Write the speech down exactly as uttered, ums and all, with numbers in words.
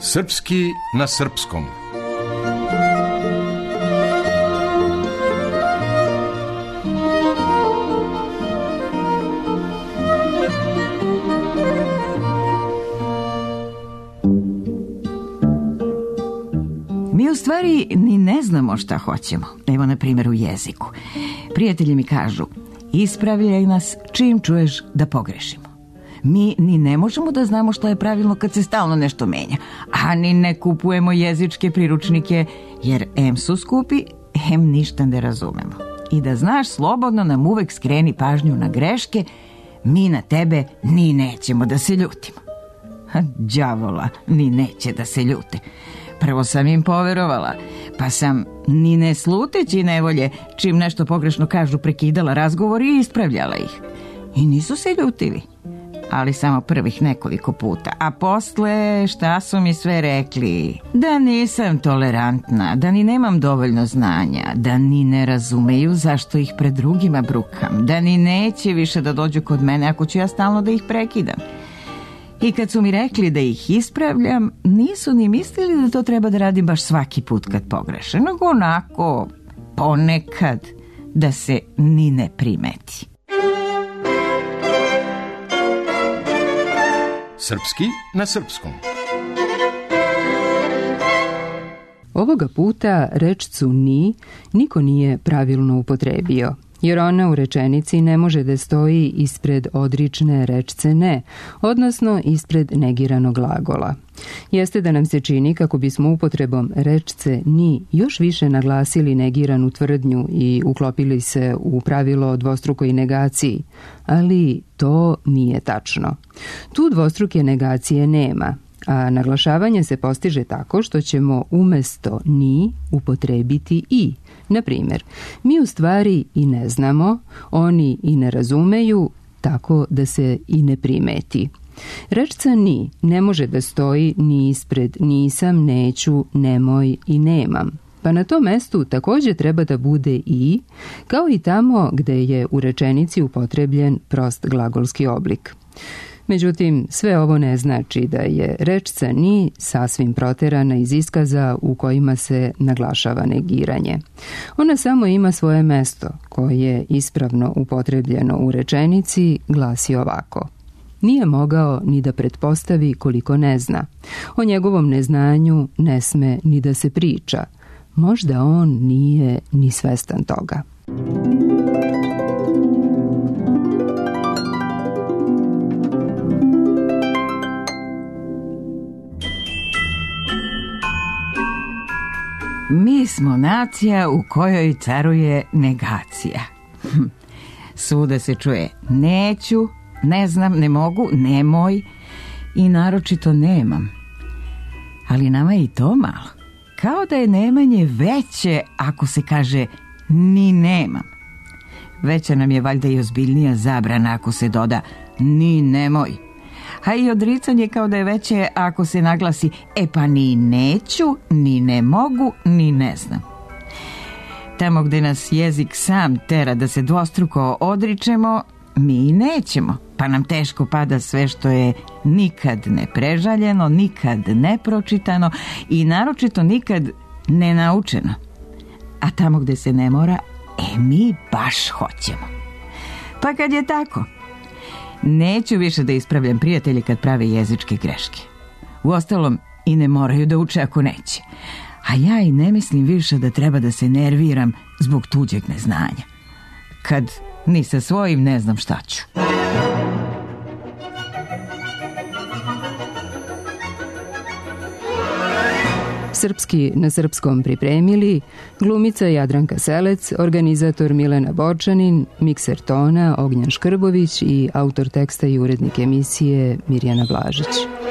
Srpski na srpskom. Mi u stvari ni ne znamo šta hoćemo. Evo, na primjer, u jeziku. Prijatelji mi kažu, ispravljaj nas čim čuješ da pogrešimo. Mi ni ne možemo da znamo šta je pravilno kad se stalno nešto menja, a ni ne kupujemo jezičke priručnike, jer em su skupi, em ništa ne razumemo. I da znaš, slobodno nam uvek skreni pažnju na greške, mi na tebe ni nećemo da se ljutimo. Đavola, ni neće da se ljute. Prvo sam im poverovala, pa sam, ni ne sluteći nevolje, čim nešto pogrešno kažu, prekidala razgovor i ispravljala ih. I nisu se ljutili, ali samo prvih nekoliko puta. A posle, šta su mi sve rekli? Da nisam tolerantna, da ni nemam dovoljno znanja, da ni ne razumeju zašto ih pred drugima brukam, da ni neće više da dođu kod mene ako ću ja stalno da ih prekidam. I kad su mi rekli da ih ispravljam, nisu ni mislili da to treba da radim baš svaki put kad pogreše, nego onako, ponekad, da se ni ne primeti. Srpski na srpskom. Ovoga puta rečcu ni niko nije pravilno upotrebio, jer ona u rečenici ne može da stoji ispred odrične rečce ne, odnosno ispred negiranog glagola. Jeste da nam se čini kako bismo upotrebom rečce ni još više naglasili negiranu tvrdnju i uklopili se u pravilo dvostrukoj negaciji, ali to nije tačno. Tu dvostruke negacije nema, a naglašavanje se postiže tako što ćemo umesto ni upotrebiti i. Na primjer, mi u stvari i ne znamo, oni i ne razumeju, tako da se i ne primeti. Rečca ni ne može da stoji ni ispred nisam, neću, nemoj i nemam. Pa na tom mestu također treba da bude i, kao i tamo gde je u rečenici upotrebljen prost glagolski oblik. Međutim, sve ovo ne znači da je rečca ni sasvim proterana iz iskaza u kojima se naglašava negiranje. Ona samo ima svoje mesto, koje ispravno upotrebljeno u rečenici glasi ovako. Nije mogao ni da pretpostavi koliko ne zna. O njegovom neznanju ne sme ni da se priča. Možda on nije ni svestan toga. Mi smo nacija u kojoj caruje negacija. Svuda se čuje neću, ne znam, ne mogu, nemoj i naročito nemam. Ali nama je i to malo. Kao da je nemanje veće ako se kaže ni nemam. Veća nam je valjda i ozbiljnija zabrana ako se doda ni nemoj. A i odricanje kao da je veće ako se naglasi e pa ni neću, ni ne mogu, ni ne znam. Tamo gde nas jezik sam tera da se dvostruko odričemo, mi i nećemo, pa nam teško pada sve što je nikad ne prežaljeno, nikad ne pročitano i naročito nikad ne naučeno. A tamo gde se ne mora, e mi baš hoćemo. Pa kad je tako, neću više da ispravljam prijatelje kad prave jezičke greške. Uostalom, i ne moraju da uče ako neće. A ja i ne mislim više da treba da se nerviram zbog tuđeg neznanja. Kad ni sa svojim ne znam šta ću. Srpski na srpskom pripremili glumica Jadranka Selec, organizator Milena Borčanin, mikser tona Ognjan Škrbović i autor teksta i urednik emisije Mirjana Blažić.